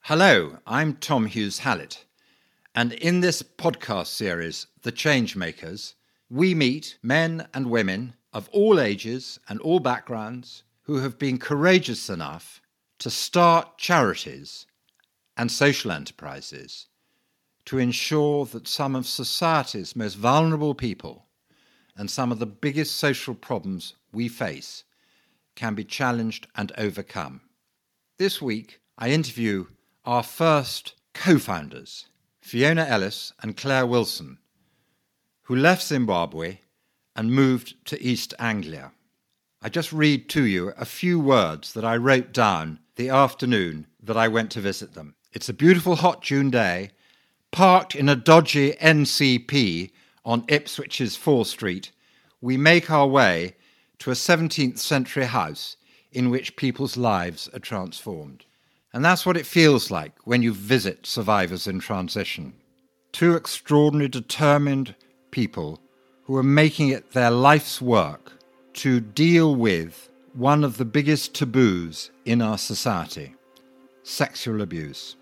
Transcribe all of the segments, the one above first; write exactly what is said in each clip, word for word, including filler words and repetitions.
Hello, I'm Tom Hughes Hallett, and in this podcast series, The Changemakers, we meet men and women of all ages and all backgrounds who have been courageous enough to start charities and social enterprises to ensure that some of society's most vulnerable people and some of the biggest social problems we face can be challenged and overcome. This week, I interview our first co-founders, Fiona Ellis and Claire Wilson, who left Zimbabwe and moved to East Anglia. I just read to you a few words that I wrote down the afternoon that I went to visit them. It's a beautiful hot June day, parked in a dodgy N C P on Ipswich's Fore Street. We make our way to a seventeenth century house in which people's lives are transformed. And that's what it feels like when you visit Survivors in Transition. Two extraordinarily determined people who are making it their life's work to deal with one of the biggest taboos in our society, sexual abuse.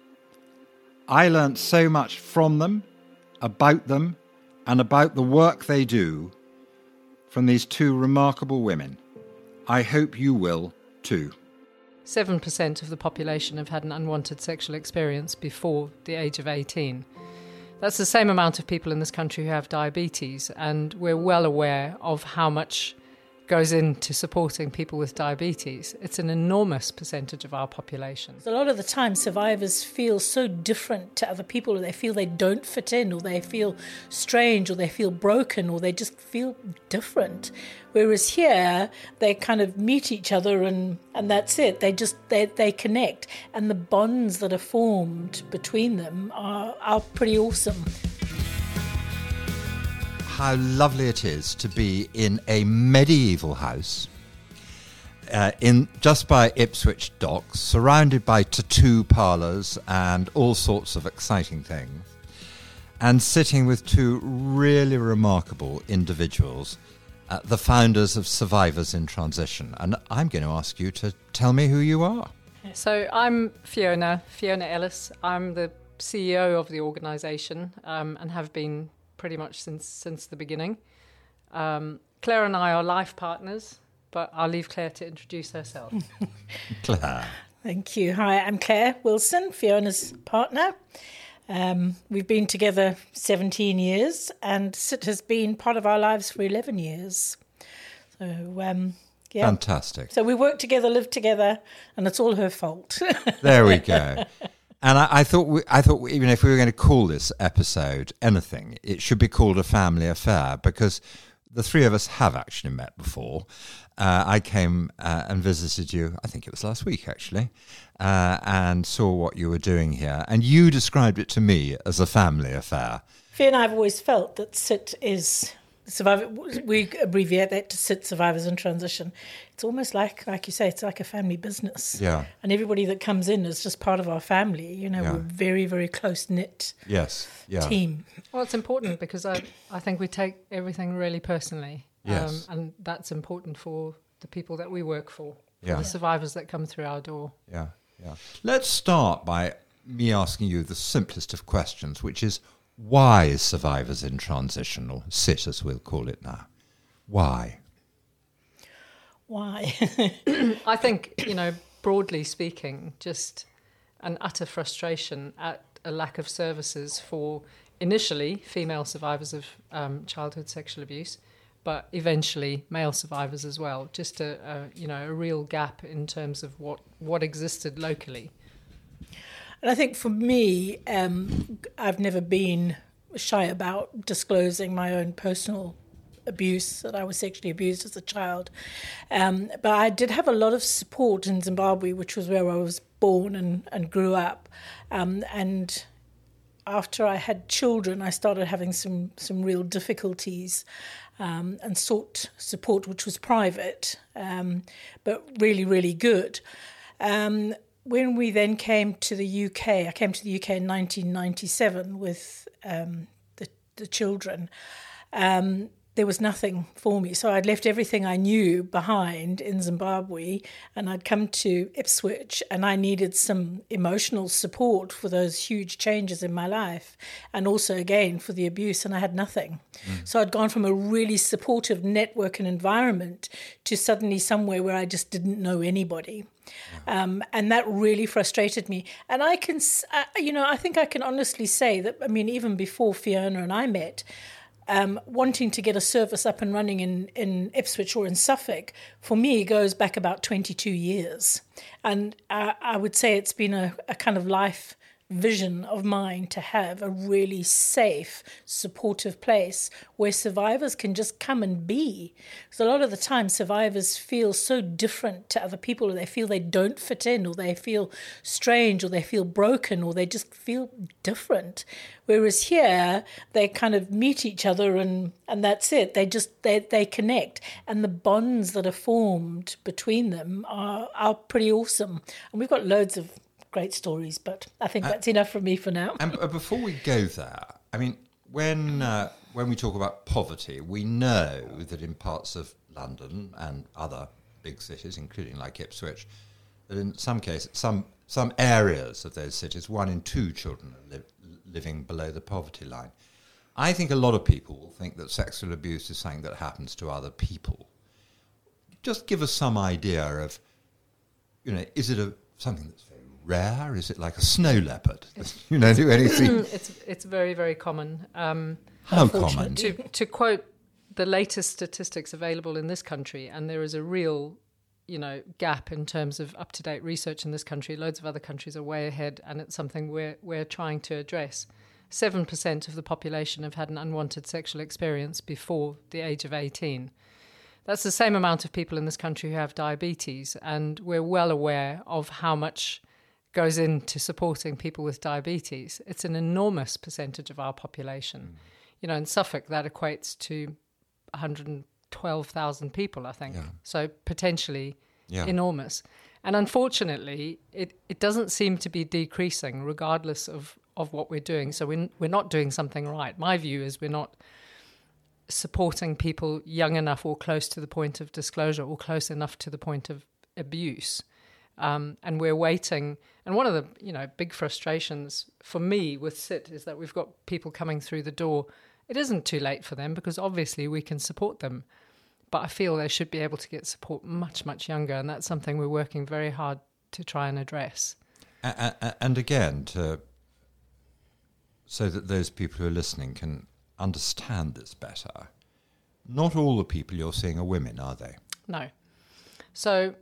I learnt so much from them, about them, and about the work they do from these two remarkable women. I hope you will too. seven percent of the population have had an unwanted sexual experience before the age of eighteen. That's the same amount of people in this country who have diabetes, and we're well aware of how much goes into supporting people with diabetes. It's an enormous percentage of our population. A lot of the time, survivors feel so different to other people, or they feel they don't fit in, or they feel strange, or they feel broken, or they just feel different. Whereas here, they kind of meet each other and, and that's it. They just, they, they connect. And the bonds that are formed between them are, are pretty awesome. How lovely it is to be in a medieval house uh, in just by Ipswich Docks, surrounded by tattoo parlours and all sorts of exciting things, and sitting with two really remarkable individuals, uh, the founders of Survivors in Transition. And I'm going to ask you to tell me who you are. So I'm Fiona, Fiona Ellis. I'm the C E O of the organisation um, and have been pretty much since since the beginning. Um, Claire and I are life partners, but I'll leave Claire to introduce herself. Claire. Thank you. Hi, I'm Claire Wilson, Fiona's partner. Um, we've been together seventeen years, and Sit has been part of our lives for eleven years. So, um, yeah. Fantastic. So we work together, live together, and it's all her fault. There we go. And I, I thought, we, I thought, even if we were going to call this episode anything, it should be called A Family Affair, because the three of us have actually met before. Uh, I came uh, and visited you, I think it was last week actually, uh, and saw what you were doing here. And you described it to me as a family affair. Fia and I have always felt that Sit is survivor. We abbreviate that to Sit Survivors in Transition. It's almost like, like you say, it's like a family business. Yeah. And everybody that comes in is just part of our family. You know, Yeah. we're very, very close-knit Yes. Yeah. team. Well, it's important because I, I think we take everything really personally. Yes. Um, and that's important for the people that we work for, for Yeah. the survivors that come through our door. Yeah. Yeah. Let's start by me asking you the simplest of questions, which is, why is Survivors in Transition, or SIT as we'll call it now? Why? Why? I think, you know, broadly speaking, just an utter frustration at a lack of services for initially female survivors of um, childhood sexual abuse, but eventually male survivors as well. Just a, a you know a real gap in terms of what, what existed locally. And I think for me, um, I've never been shy about disclosing my own personal abuse, that I was sexually abused as a child. Um, but I did have a lot of support in Zimbabwe, which was where I was born and, and grew up. Um, and after I had children, I started having some, some real difficulties um, and sought support, which was private, um, but really, really good. Um, when we then came to the U K, I came to the U K in nineteen ninety-seven with um, the, the children. Um, there was nothing for me. So I'd left everything I knew behind in Zimbabwe, and I'd come to Ipswich, and I needed some emotional support for those huge changes in my life, and also, again, for the abuse, and I had nothing. Mm. So I'd gone from a really supportive network and environment to suddenly somewhere where I just didn't know anybody. Yeah. Um, and that really frustrated me. And I can, uh, you know, I think I can honestly say that, I mean, even before Fiona and I met, Um, wanting to get a service up and running in, in Ipswich or in Suffolk, for me, goes back about twenty-two years. And uh, I would say it's been a, a kind of life vision of mine to have a really safe, supportive place where survivors can just come and be. Because a lot of the time, survivors feel so different to other people, or they feel they don't fit in, or they feel strange, or they feel broken, or they just feel different. Whereas here, they kind of meet each other, and, and that's it. They just they, they connect, and the bonds that are formed between them are are pretty awesome. And we've got loads of great stories, but I think that's uh, enough from me for now. And before we go there, I mean, when uh, when we talk about poverty, we know that in parts of London and other big cities, including like Ipswich, that in some cases, some some areas of those cities, one in two children are li- living below the poverty line. I think a lot of people will think that sexual abuse is something that happens to other people. Just give us some idea of, you know, is it a something that's rare? Is it like a snow leopard? You know, do anything? It's it's very very common. Um, How common? To to quote the latest statistics available in this country, and there is a real, you know, gap in terms of up to date research in this country. Loads of other countries are way ahead, and it's something we're we're trying to address. Seven percent of the population have had an unwanted sexual experience before the age of eighteen. That's the same amount of people in this country who have diabetes, and we're well aware of how much goes into supporting people with diabetes. It's an enormous percentage of our population. Mm. You know, in Suffolk, that equates to one hundred twelve thousand people, I think. Yeah. So potentially yeah. enormous. And unfortunately, it, it doesn't seem to be decreasing regardless of, of what we're doing. So we're, we're not doing something right. My view is we're not supporting people young enough or close to the point of disclosure or close enough to the point of abuse. Um, and we're waiting. And one of the, you know, big frustrations for me with S I T is that we've got people coming through the door. It isn't too late for them because obviously we can support them. But I feel they should be able to get support much, much younger. And that's something we're working very hard to try and address. And, and again, to so that those people who are listening can understand this better, not all the people you're seeing are women, are they? No. So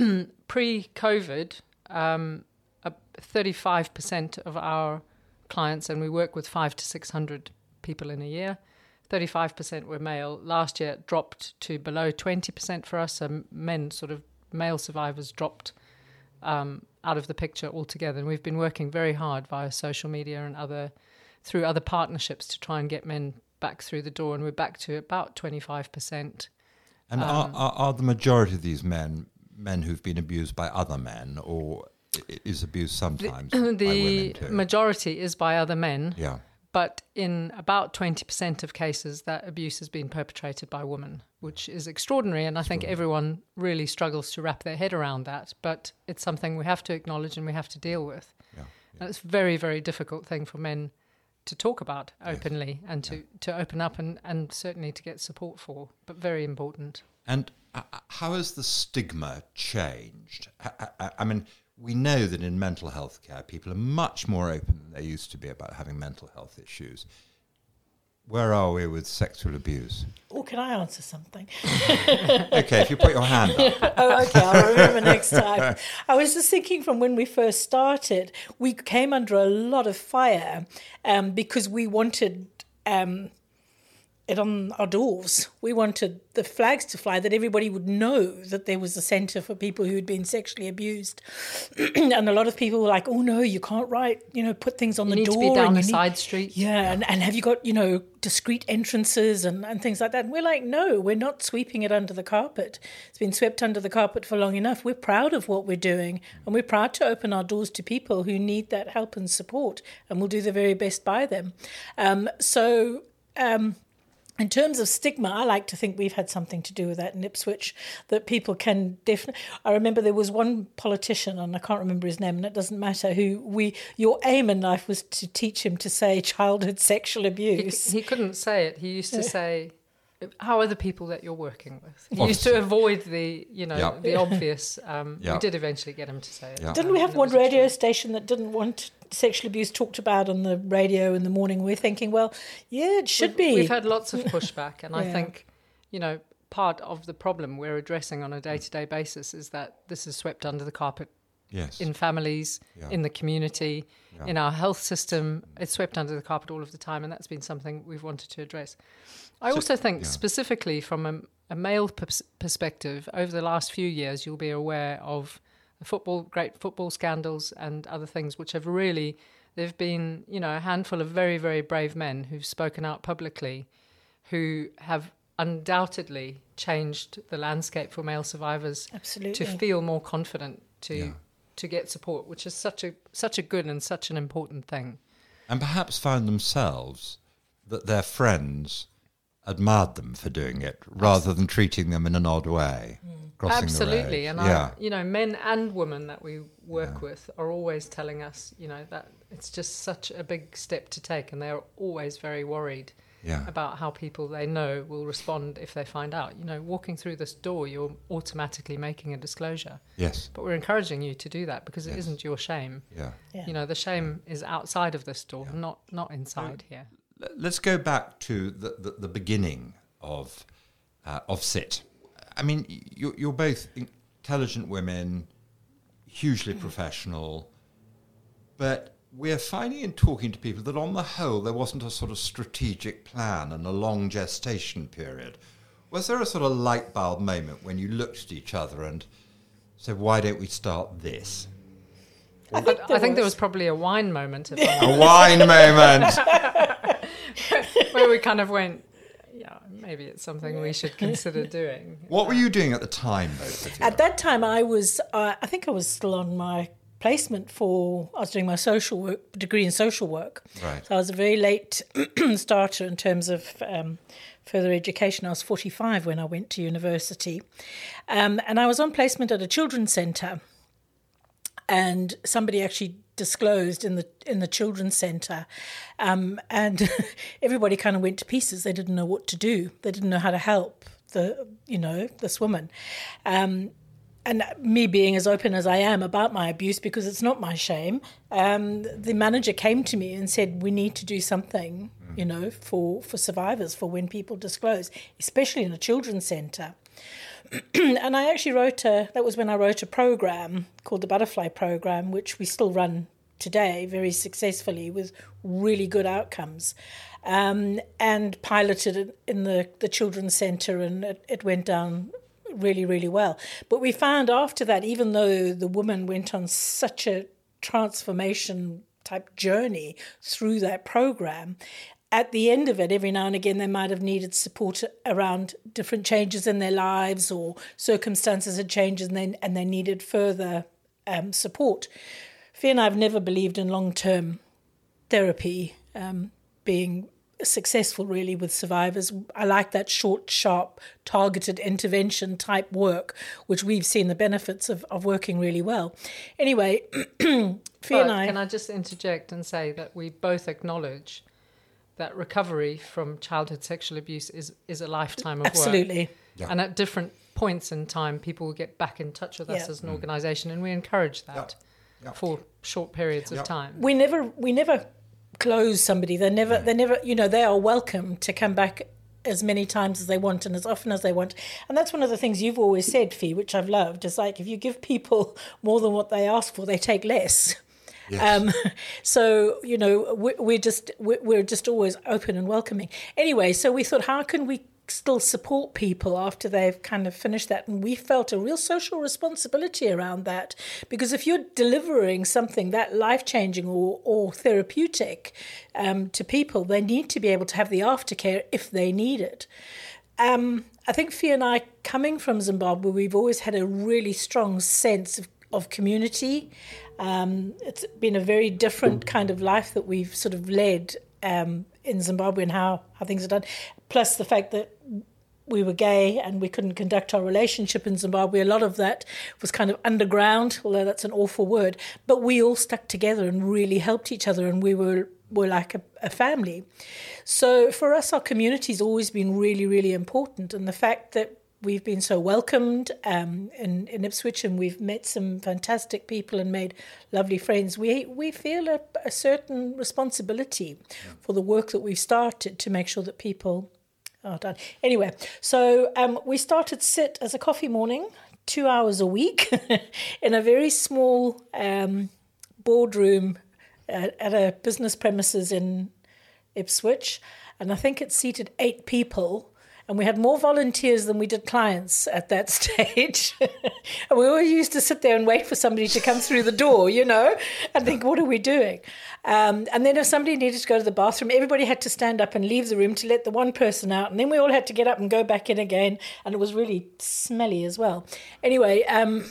pre-COVID, um, uh, thirty-five percent of our clients, and we work with five to six hundred people in a year, thirty-five percent were male. Last year it dropped to below twenty percent for us. So men, sort of male survivors, dropped um, out of the picture altogether. And we've been working very hard via social media and other through other partnerships to try and get men back through the door. And we're back to about twenty-five percent. And um, are, are, are the majority of these men men who've been abused by other men, or is abused sometimes the, by the women too? Majority is by other men. Yeah. But in about twenty percent of cases, that abuse has been perpetrated by women, which is extraordinary. And I think everyone really struggles to wrap their head around that. But it's something we have to acknowledge and we have to deal with. Yeah, yeah. And it's a very, very difficult thing for men to talk about openly yes. and to, yeah. to open up and, and certainly to get support for, but very important. And uh, how has the stigma changed? I, I, I mean, we know that in mental health care, people are much more open than they used to be about having mental health issues. Where are we with sexual abuse? Oh, can I answer something? Okay, if you put your hand up. Oh, okay, I'll remember next time. I was just thinking from when we first started, we came under a lot of fire um, because we wanted um, it on our doors. We wanted the flags to fly, that everybody would know that there was a centre for people who had been sexually abused. And a lot of people were like, oh no, you can't write, you know, put things on you the need door. To be down and a need, side street. Yeah, and, and have you got, you know, discreet entrances and, and things like that. And we're like, no, we're not sweeping it under the carpet. It's been swept under the carpet for long enough. We're proud of what we're doing, and we're proud to open our doors to people who need that help and support, and we'll do the very best by them. Um, so... Um, in terms of stigma, I like to think we've had something to do with that in Ipswich, that people can definitely... I remember there was one politician, and I can't remember his name, and it doesn't matter, who we... Your aim in life was to teach him to say childhood sexual abuse. He, he couldn't say it. He used to say, how are the people that you're working with? He Obviously. used to avoid the, you know, Yep. the obvious. Um, Yep. We did eventually get him to say it. Yep. Didn't we Um, have and it one was a radio choice. station that didn't want sexual abuse talked about on the radio in the morning? We're thinking, well, yeah, it should we've, be. We've had lots of pushback, and I Yeah. think, you know, part of the problem we're addressing on a day-to-day basis is that this is swept under the carpet Yes. in families, Yeah. in the community, Yeah. in our health system. It's swept under the carpet all of the time, and that's been something we've wanted to address. I So- also think yeah. specifically from a, a male pers- perspective, over the last few years, you'll be aware of the football, great football scandals and other things which have really, there've been, you know, a handful of very, very brave men who've spoken out publicly, who have undoubtedly changed the landscape for male survivors Absolutely. to feel more confident to Yeah. to get support, which is such a such a good and such an important thing. And perhaps found themselves that their friends admired them for doing it rather than treating them in an odd way. Crossing Absolutely, the road. and yeah. I, you know, men and women that we work with are always telling us, you know, that it's just such a big step to take, and they're always very worried Yeah. about how people they know will respond if they find out. You know, walking through this door, you're automatically making a disclosure, Yes. but we're encouraging you to do that because it Yes. isn't your shame. Yeah. Yeah. You know, the shame is outside of this door, not not inside here. L- Let's go back to the, the, the beginning of uh, of S I T. I mean, you're, you're both intelligent women, hugely professional, but we're finding in talking to people that on the whole there wasn't a sort of strategic plan and a long gestation period. Was there a sort of light bulb moment when you looked at each other and said, why don't we start this? I think, I think there was probably a wine moment, if A wine moment! I'm- where we kind of went, yeah, maybe it's something we should consider doing. What were you doing at the time, both of you? At that time, I was, uh, I think I was still on my placement for, I was doing my social work, degree in social work. Right. So I was a very late starter in terms of um, further education. I was forty-five when I went to university. Um, and I was on placement at a children's centre. And somebody actually disclosed in the in the children's centre, um, and everybody kind of went to pieces. They didn't know what to do. They didn't know how to help the you know this woman, um, and me being as open as I am about my abuse because it's not my shame. Um, the manager came to me and said, "We need to do something, you know, for for survivors for when people disclose, especially in a children's centre." And I actually wrote a, that was when I wrote a program called the Butterfly Program, which we still run today very successfully with really good outcomes, um, and piloted it in the, the children's centre, and it, it went down really, really well. But we found after that, even though the woman went on such a transformation type journey through that program, at the end of it, every now and again, they might have needed support around different changes in their lives or circumstances had changed and they, and they needed further um, support. Fee and I have never believed in long-term therapy um, being successful, really, with survivors. I like that short, sharp, targeted intervention type work, which we've seen the benefits of, of working really well. Anyway, Fee But and I... can I just interject and say that we both acknowledge that recovery from childhood sexual abuse is, is a lifetime of work. Absolutely. Yeah. And at different points in time, people will get back in touch with us Yeah. as an organisation, and we encourage that Yeah. Yeah. for short periods Yeah. of time. We never we never close somebody. They never they never you know, they are welcome to come back as many times as they want and as often as they want. And that's one of the things you've always said, Fee, which I've loved, is like if you give people more than what they ask for, they take less. Yes. Um, so, you know, we, we're just we're, we're just always open and welcoming. Anyway, so we thought, how can we still support people after they've kind of finished that? And we felt a real social responsibility around that, because if you're delivering something that life-changing or, or therapeutic um, to people, they need to be able to have the aftercare if they need it. Um, I think Fee and I, coming from Zimbabwe, we've always had a really strong sense of, of community. Um, it's been a very different kind of life that we've sort of led um, in Zimbabwe and how, how things are done, plus the fact that we were gay and we couldn't conduct our relationship in Zimbabwe. A lot of that was kind of underground, although that's an awful word. But we all stuck together and really helped each other, and we were were like a, a family. So for us, our community's always been really, really important. And the fact that we've been so welcomed um, in, in Ipswich, and we've met some fantastic people and made lovely friends, we we feel a, a certain responsibility yeah. for the work that we've started to make sure that people are done. Anyway, so um, we started SIT as a coffee morning, two hours a week, in a very small um, boardroom at, at a business premises in Ipswich. And I think it seated eight people. And we had more volunteers than we did clients at that stage. And we always used to sit there and wait for somebody to come through the door, you know, and think, what are we doing? Um, and then if somebody needed to go to the bathroom, everybody had to stand up and leave the room to let the one person out. And then we all had to get up and go back in again. And it was really smelly as well. Anyway, um,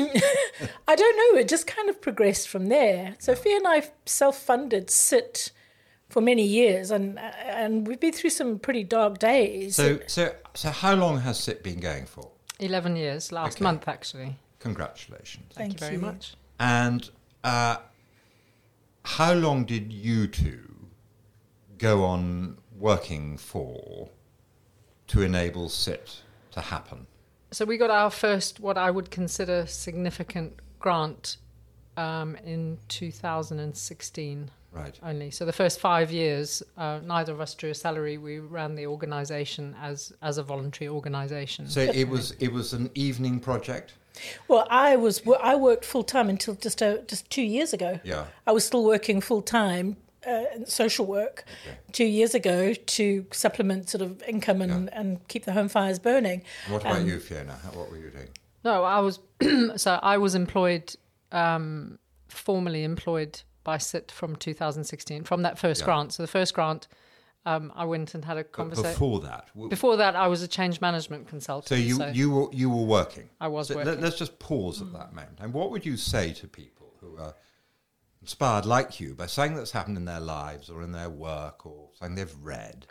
I don't know. It just kind of progressed from there. Sophia and I self-funded SIT for many years, and and we've been through some pretty dark days. So, so, so, how long has SIT been going for? Eleven years. Last okay. month, actually. Congratulations! Thank, Thank you very you. much. And uh, how long did you two go on working for to enable SIT to happen? So we got our first, what I would consider significant grant, um, in two thousand sixteen. Right. Only. So the first five years, uh, neither of us drew a salary. We ran the organisation as as a voluntary organisation. So it was it was an evening project? Well, I was I worked full time until just uh, just two years ago. Yeah. I was still working full time uh, in social work okay. two years ago to supplement sort of income and, yeah. and keep the home fires burning. And what about um, you, Fiona? What were you doing? No, I was so I was employed, um, formally employed by SIT from two thousand sixteen, from that first yeah. grant. So the first grant, um, I went and had a conversation. Before that? W- Before that, I was a change management consultant. So you, so you, were, you were working? I was so working. Let, let's just pause at mm. that moment. And what would you say to people who are inspired like you by something that's happened in their lives or in their work or something they've read?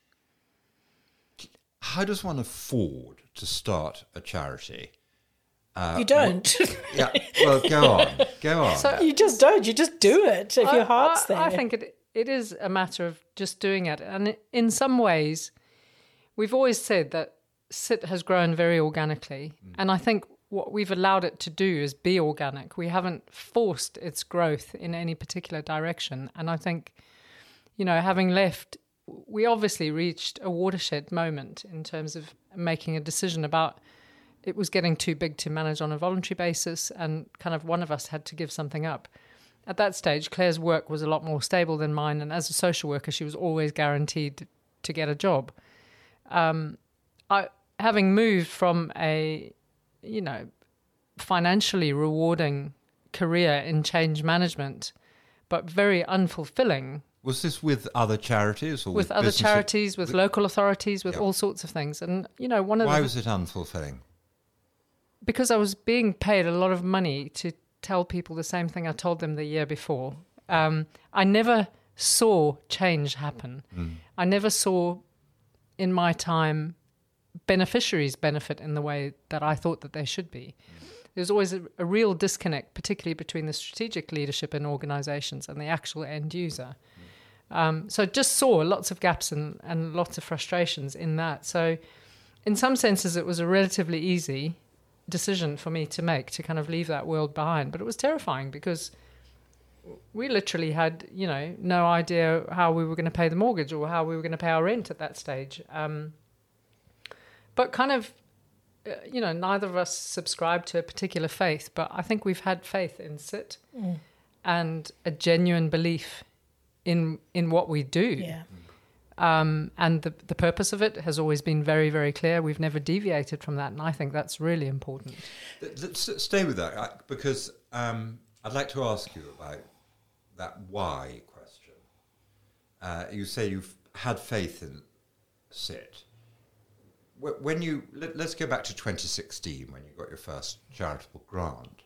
How does one afford to start a charity? Uh, you don't. What, yeah. Well, go on. Go on. So you just don't. You just do it if I, your heart's I, there. I think it it is a matter of just doing it. And in some ways, we've always said that SIT has grown very organically. Mm. And I think what we've allowed it to do is be organic. We haven't forced its growth in any particular direction. And I think, you know, having left, we obviously reached a watershed moment in terms of making a decision about it was getting too big to manage on a voluntary basis, and kind of one of us had to give something up. At that stage, Claire's work was a lot more stable than mine, and as a social worker, she was always guaranteed to get a job. Um, I, having moved from a, you know, financially rewarding career in change management, but very unfulfilling. Was this with other charities? Or with, with other charities, with, with local authorities, with yeah. all sorts of things. And, you know, one of Why the... was it unfulfilling? Because I was being paid a lot of money to tell people the same thing I told them the year before. Um, I never saw change happen. Mm. I never saw, in my time, beneficiaries benefit in the way that I thought that they should be. Mm. There's always a, a real disconnect, particularly between the strategic leadership in organisations and the actual end user. Mm. Um, so just saw lots of gaps and, and lots of frustrations in that. So in some senses, it was a relatively easy decision for me to make, to kind of leave that world behind. But it was terrifying because we literally had, you know, no idea how we were going to pay the mortgage or how we were going to pay our rent at that stage. Um, but kind of, uh, you know, neither of us subscribed to a particular faith, but I think we've had faith in SIT mm. and a genuine belief in in what we do. Yeah. Um, and the the purpose of it has always been very, very clear. We've never deviated from that, and I think that's really important. Let's stay with that, because um, I'd like to ask you about that why question. Uh, you say you've had faith in SIT. When you let, let's go back to twenty sixteen, when you got your first charitable grant.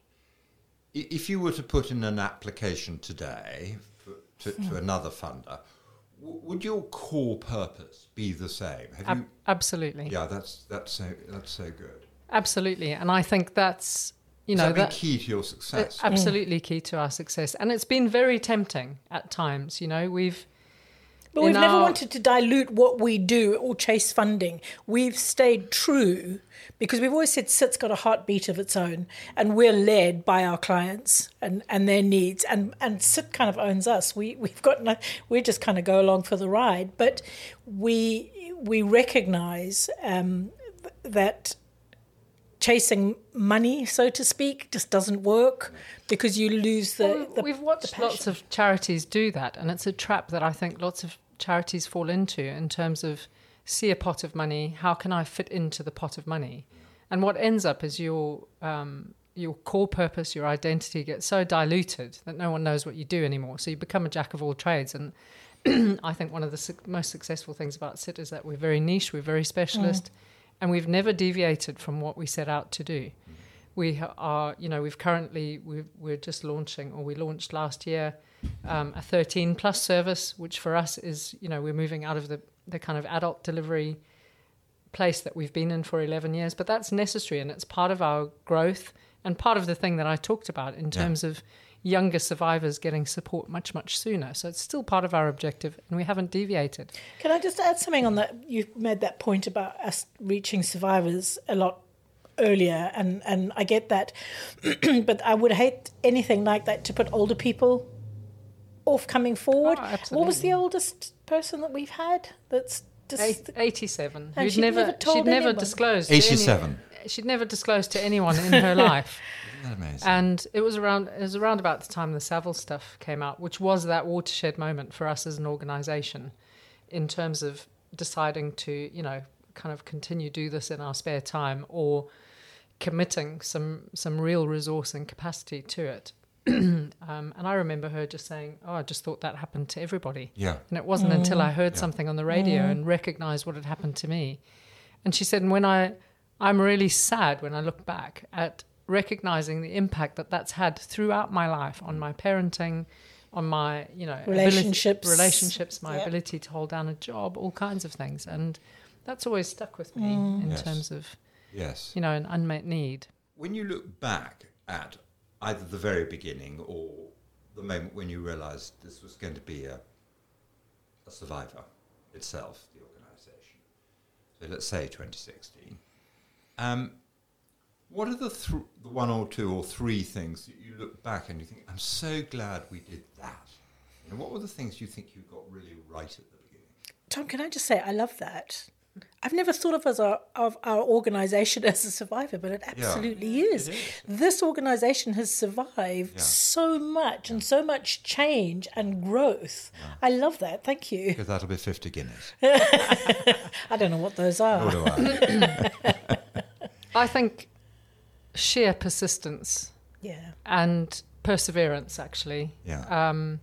If you were to put in an application today for, to, to another funder, W- would your core purpose be the same? Have Ab- you? Absolutely. Yeah, that's that's so that's so good. Absolutely, and I think that's you know Has that been that key to your success? uh, absolutely key to our success, and it's been very tempting at times. You know, we've But in we've never our- wanted to dilute what we do or chase funding. We've stayed true because we've always said S I T's got a heartbeat of its own, and we're led by our clients and, and their needs. And, and S I T kind of owns us. We we've got no, we just kind of go along for the ride. But we we recognise um, that chasing money, so to speak, just doesn't work because you lose the. Well, the we've watched the lots passion. of charities do that, and it's a trap that I think lots of charities fall into in terms of see a pot of money, how can I fit into the pot of money? And what ends up is your um, your core purpose, your identity gets so diluted that no one knows what you do anymore. So you become a jack of all trades. And I think one of the su- most successful things about S I T is that we're very niche, we're very specialist, mm. and we've never deviated from what we set out to do. We are, you know, we've currently, we've, we're just launching, or we launched last year, um, a thirteen plus service, which for us is, you know, we're moving out of the, the kind of adult delivery place that we've been in for eleven years, but that's necessary and it's part of our growth and part of the thing that I talked about in terms yeah. of younger survivors getting support much, much sooner. So it's still part of our objective and we haven't deviated. Can I just add something on that? You made that point about us reaching survivors a lot earlier, and, and I get that. But I would hate anything like that to put older people off coming forward. Oh, what was the oldest person that we've had that's Eight, eighty-seven. And Who'd she'd never, never told she'd never anyone. disclosed. eighty-seven. To any, she'd never disclosed to anyone in her life. Isn't that amazing? And it was around. It was around about the time the Savile stuff came out, which was that watershed moment for us as an organisation, in terms of deciding to, you know, kind of continue do this in our spare time or committing some some real resource and capacity to it. um, and I remember her just saying, oh, I just thought that happened to everybody. Yeah. And it wasn't Mm. until I heard Yeah. something on the radio mm. and recognised what had happened to me. And she said, and when I, I'm really sad when I look back at recognising the impact that that's had throughout my life on my parenting, on my, you know, relationships, ability, relationships, my yep. ability to hold down a job, all kinds of things. And that's always stuck with me Mm. in Yes. terms of, yes, you know, an unmet need. When you look back at either the very beginning or the moment when you realised this was going to be a, a survivor itself, the organisation, so let's say twenty sixteen, um, what are the, th- the one or two or three things that you look back and you think, I'm so glad we did that? And what were the things you think you got really right at the beginning? Tom, can I just say I love that. I've never thought of us our, of our organisation as a survivor, but it absolutely yeah, is. it is. This organisation has survived Yeah. so much and so much change and growth. Yeah. I love that. Thank you. Because that'll be fifty Guinness. I don't know what those are. Nor do I. I think sheer persistence Yeah. and perseverance, actually. Yeah. Um,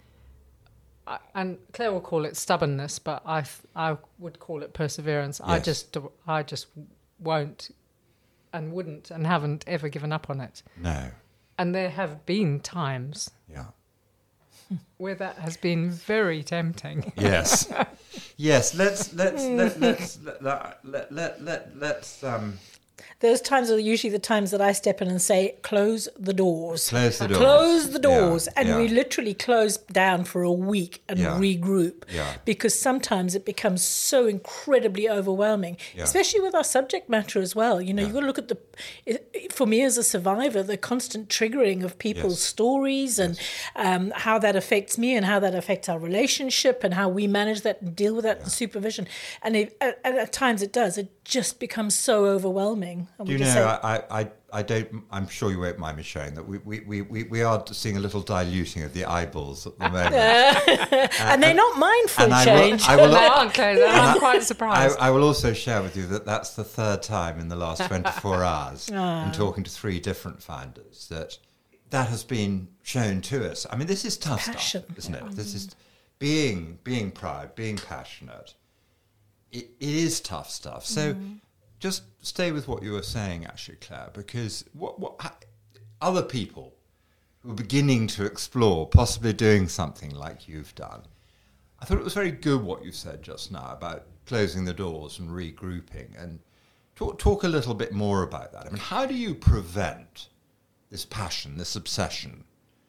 I- and Claire will call it stubbornness, but I th- I would call it perseverance. I Yes. just do- I just won't and wouldn't and haven't ever given up on it. No. And there have been times Yeah. where that has been very tempting. Yes. Yes. Let's let's let, let's let, let, let, let, let, let's um Those times are usually the times that I step in and say, close the doors. close the doors. Close the doors. Yeah, and yeah. we literally close down for a week and Yeah. regroup. Yeah. Because sometimes it becomes so incredibly overwhelming, Yeah. especially with our subject matter as well. You know, Yeah. you've got to look at the, it, for me as a survivor, the constant triggering of people's Yes. stories and um, how that affects me and how that affects our relationship and how we manage that and deal with that in supervision. And, it, and at times it does. It just becomes so overwhelming. And Do we you just know, say, I, I, I don't, I'm sure you won't mind me showing that we, we, we, we, we are seeing a little diluting of the eyeballs at the moment. and they're not mindful and I change. will, I will, They aren't, Claire. I'm quite surprised. I, I will also share with you that that's the third time in the last twenty-four hours in talking to three different founders that that has been shown to us. I mean, this is tough Passion. stuff, isn't it? This is being being proud, being passionate. It, it is tough stuff. So just stay with what you were saying, actually, Claire, because what what ha- other people who are beginning to explore possibly doing something like you've done, I thought it was very good what you said just now about closing the doors and regrouping. And talk, talk a little bit more about that. I mean, how do you prevent this passion, this obsession,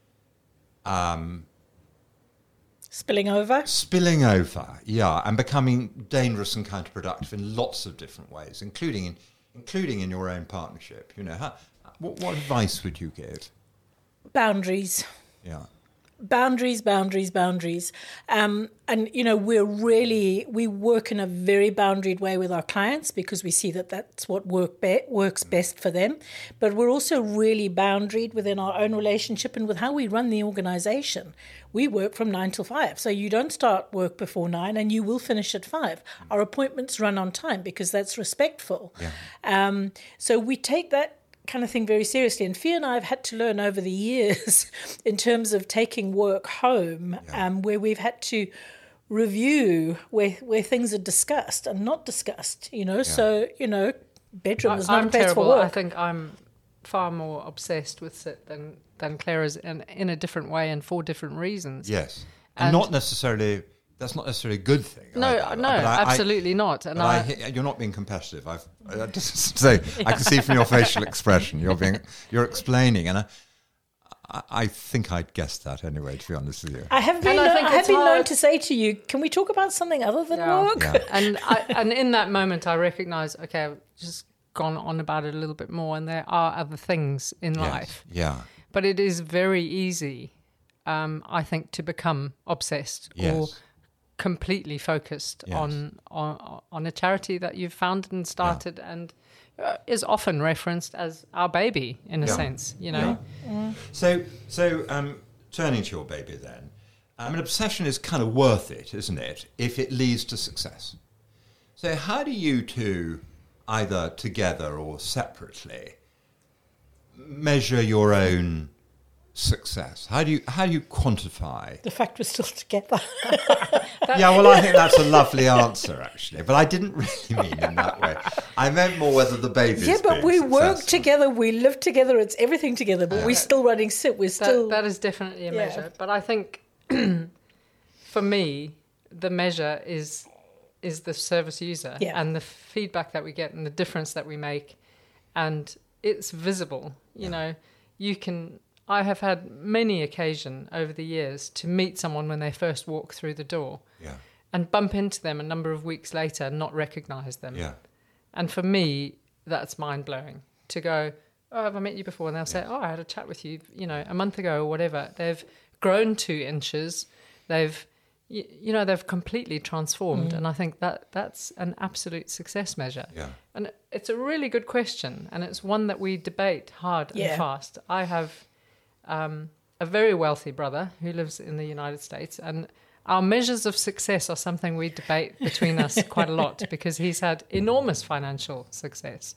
um, spilling over? Spilling over, yeah, and becoming dangerous and counterproductive in lots of different ways, including in, including in your own partnership. You know, how, what, what advice would you give? Boundaries. Yeah. Boundaries, boundaries, boundaries. Um, and, you know, we're really, we work in a very boundaried way with our clients because we see that that's what work be- works best for them. But we're also really boundaried within our own relationship and with how we run the organisation. We work from nine till five. So you don't start work before nine and you will finish at five. Our appointments run on time because that's respectful. Yeah. Um, so we take that kind of thing very seriously. And Fia and I have had to learn over the years in terms of taking work home, yeah. um, where we've had to review where where things are discussed and not discussed, you know. Yeah. So, you know, bedroom is not I'm a place terrible. for work. I think I'm far more obsessed with it than, than Claire is in, in a different way and for different reasons. Yes. And, and not necessarily... That's not necessarily a good thing. No, either. no, I, absolutely I, not. And I, I, you're not being competitive. I've I just say I can see from your facial expression you're being you're explaining, and I, I, I think I'd guessed that anyway. To be honest with you, I have been, I known, I have been known hard. to say to you, "Can we talk about something other than yeah. work?" Yeah. And I, and in that moment, I recognise, okay, I've just gone on about it a little bit more, and there are other things in yes. life. Yeah, but it is very easy, um, I think, to become obsessed yes. or completely focused yes. on, on on a charity that you've founded and started yeah. and uh, is often referenced as our baby in a yeah. sense, you know. Yeah. Mm. So, so um, turning to your baby then, I mean, obsession is kind of worth it, isn't it, if it leads to success? So how do you two, either together or separately, measure your own success? How do you how do you quantify the fact we're still together? Yeah, well, I think that's a lovely answer, actually. But I didn't really mean in that way. I meant more whether the baby's yeah, but we successful. work together, we live together, it's everything together. But yeah. we're still running S I T. We're still that, that is definitely a yeah. measure. But I think for me, the measure is is the service user yeah. and the feedback that we get and the difference that we make, and it's visible. You yeah. know, you can. I have had many occasion over the years to meet someone when they first walk through the door yeah. and bump into them a number of weeks later and not recognise them. Yeah. And for me, that's mind-blowing to go, oh, have I met you before? And they'll yes. say, oh, I had a chat with you, you know, a month ago or whatever. They've grown two inches. They've, you, you know, they've completely transformed. Mm. And I think that that's an absolute success measure. Yeah. And it's a really good question. And it's one that we debate hard yeah. and fast. I have... Um, a very wealthy brother who lives in the United States, and our measures of success are something we debate between us quite a lot because he's had enormous financial success.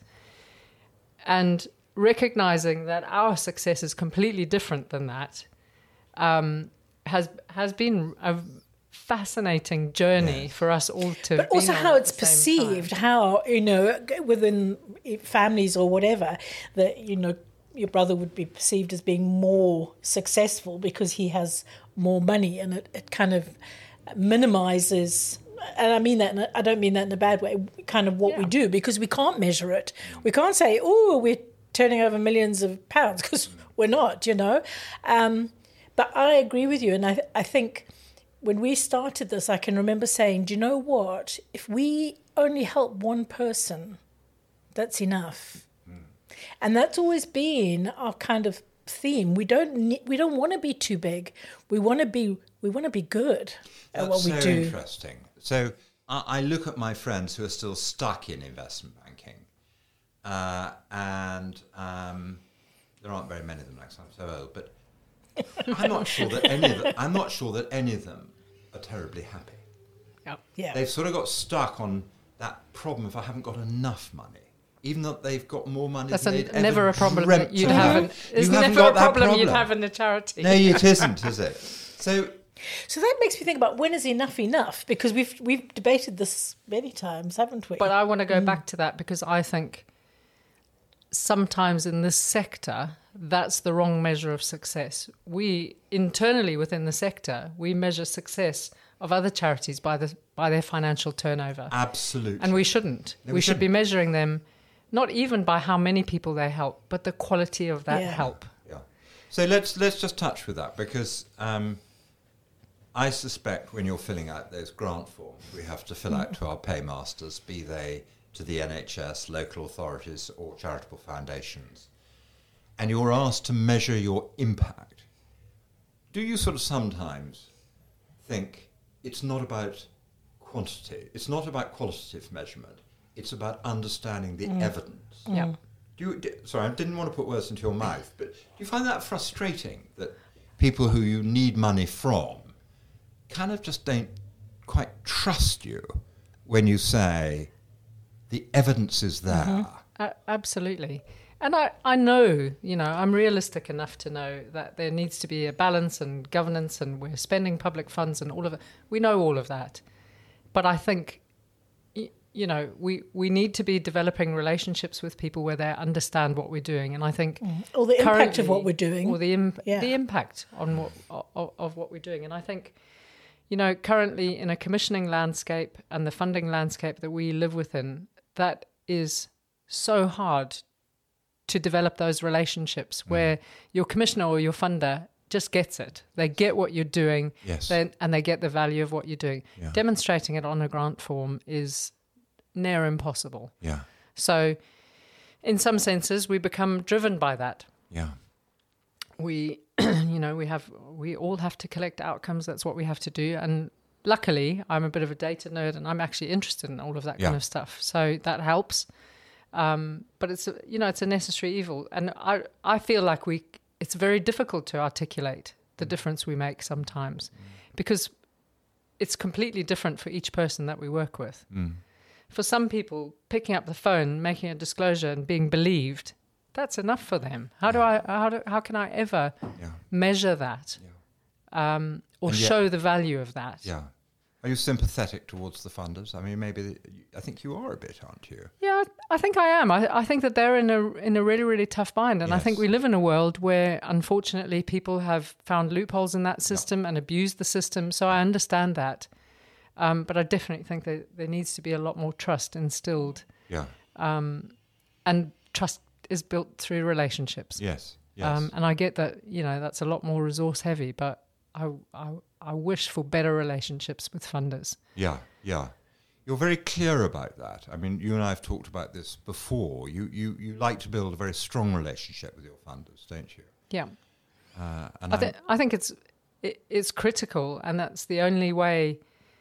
And recognizing that our success is completely different than that um, has has been a fascinating journey yes. for us all to but also how it's perceived, time. how, you know, within families or whatever, that, you know, your brother would be perceived as being more successful because he has more money, and it, it kind of minimizes, and I mean that, in a, I don't mean that in a bad way, kind of what yeah. we do, because we can't measure it. We can't say, oh, we're turning over millions of pounds, because we're not, you know. Um, but I agree with you, and I, I think when we started this, I can remember saying, do you know what? If we only help one person, that's enough. And that's always been our kind of theme. We don't ne- we don't want to be too big. We want to be we want to be good at that's what we so do. Interesting. So I, I look at my friends who are still stuck in investment banking, uh, and um, there aren't very many of them. Like I'm so old, but I'm not sure that any of them. I'm not sure that any of them are terribly happy. Yep. Yeah, they've sort of got stuck on that problem. If I haven't got enough money. Even though they've got more money That's than a, they'd ever never a problem that you'd have. have. In, it's you haven't never got a problem, problem you'd have in a charity. No, it isn't, is it? So, so that makes me think about when is enough enough? Because we've we've debated this many times, haven't we? But I want to go mm. back to that because I think sometimes in this sector, that's the wrong measure of success. We, internally within the sector, we measure success of other charities by the by their financial turnover. Absolutely. And we shouldn't. No, we, we should shouldn't. be measuring them not even by how many people they help, but the quality of that Yeah. help. Yeah. So let's let's just touch with that, because um, I suspect when you're filling out those grant forms, we have to fill out to our paymasters, be they to the N H S, local authorities, or charitable foundations, and you're asked to measure your impact. Do you sort of sometimes think it's not about quantity, it's not about qualitative measurement, it's about understanding the mm. evidence? Yeah. Do you, d- sorry, I didn't want to put words into your mouth, but do you find that frustrating, that people who you need money from kind of just don't quite trust you when you say the evidence is there? Mm-hmm. Uh, absolutely. And I, I know, you know, I'm realistic enough to know that there needs to be a balance and governance, and we're spending public funds and all of it. We know all of that. But I think, y- you know, we, we need to be developing relationships with people where they understand what we're doing. And I think... Mm. Or the impact of what we're doing. Or the, imp- yeah. the impact on what of, of what we're doing. And I think, you know, currently in a commissioning landscape and the funding landscape that we live within, that is so hard to develop those relationships mm. where your commissioner or your funder just gets it. They get what you're doing, yes. they, and they get the value of what you're doing. Yeah. Demonstrating it on a grant form is near impossible. Yeah. So in some senses, we become driven by that. Yeah. We, you know, we have, we all have to collect outcomes. That's what we have to do. And luckily, I'm a bit of a data nerd, and I'm actually interested in all of that yeah. kind of stuff. So that helps. Um, but it's, a, you know, it's a necessary evil. And I, I feel like we, it's very difficult to articulate the difference we make sometimes mm. because it's completely different for each person that we work with. Mm. For some people, picking up the phone, making a disclosure and being believed, that's enough for them. How yeah. do I, how do, how can I ever yeah. measure that yeah. um, or yet, show the value of that? Yeah. Are you sympathetic towards the funders? I mean, maybe the, I think you are a bit, aren't you? Yeah, I think I am. I, I think that they're in a in a really, really tough bind. And yes. I think we live in a world where, unfortunately, people have found loopholes in that system yep. and abused the system. So I understand that. Um, but I definitely think that there needs to be a lot more trust instilled. Yeah. Um, and trust is built through relationships. Yes, yes. Um, and I get that, you know, that's a lot more resource heavy, but I, I, I wish for better relationships with funders. Yeah, yeah. You're very clear about that. I mean, you and I have talked about this before. You you, you like to build a very strong relationship with your funders, don't you? Yeah. Uh, and I, th- I think it's it, it's critical, and that's the only way,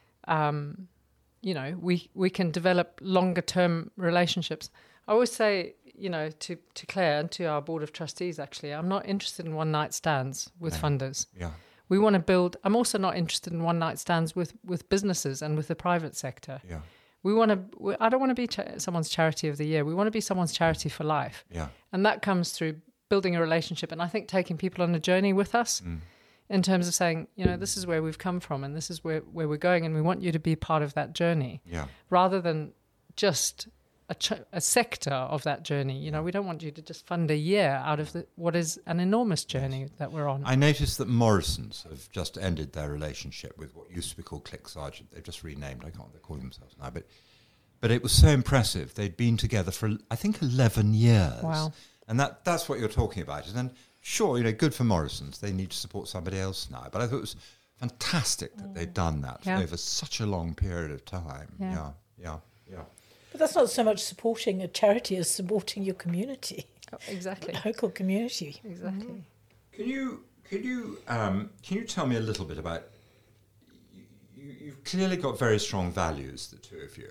um, you know, we, we can develop longer term relationships. I always say, you know, to, to Claire and to our board of trustees, actually, I'm not interested in one night stands with no. funders. Yeah. We want to build, I'm also not interested in one night stands with, with businesses and with the private sector. Yeah. We want to, we, I don't want to be cha- someone's charity of the year. We want to be someone's charity for life. Yeah. And that comes through building a relationship. And I think taking people on a journey with us mm. in terms of saying, you know, this is where we've come from and this is where, where we're going. And we want you to be part of that journey. Yeah. Rather than just a, ch- a sector of that journey. You know, we don't want you to just fund a year out of the, what is an enormous journey yes. that we're on. I noticed that Morrison's have just ended their relationship with what used to be called Click Sergeant. They've just renamed. I can't what they call themselves now, but but it was so impressive. They'd been together for I think eleven years. Wow! And that that's what you're talking about. And then sure, you know, good for Morrison's. They need to support somebody else now. But I thought it was fantastic that they'd done that yeah. over such a long period of time. Yeah, yeah, yeah. yeah. But that's not so much supporting a charity as supporting your community. Oh, exactly. The local community. Exactly. Mm-hmm. Can you can you um, can you tell me a little bit about? You, you, you've clearly got very strong values, the two of you.